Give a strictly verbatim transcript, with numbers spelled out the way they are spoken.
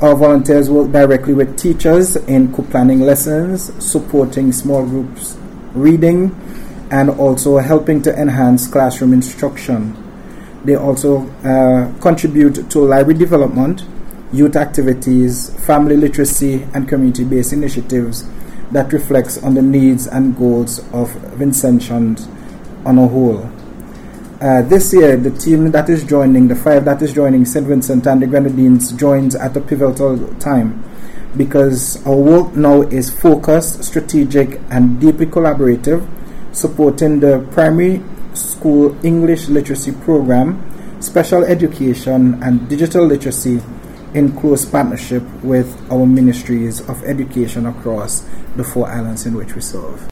Our volunteers work directly with teachers in co-planning lessons, supporting small groups reading, and also helping to enhance classroom instruction. They also uh, contribute to library development, youth activities, family literacy, and community-based initiatives that reflects on the needs and goals of Vincentians on a whole. Uh, this year, the team that is joining, the five that is joining Saint Vincent and the Grenadines joins at a pivotal time, because our work now is focused, strategic, and deeply collaborative, supporting the primary school English literacy program, special education, and digital literacy in close partnership with our ministries of education across the four islands in which we serve.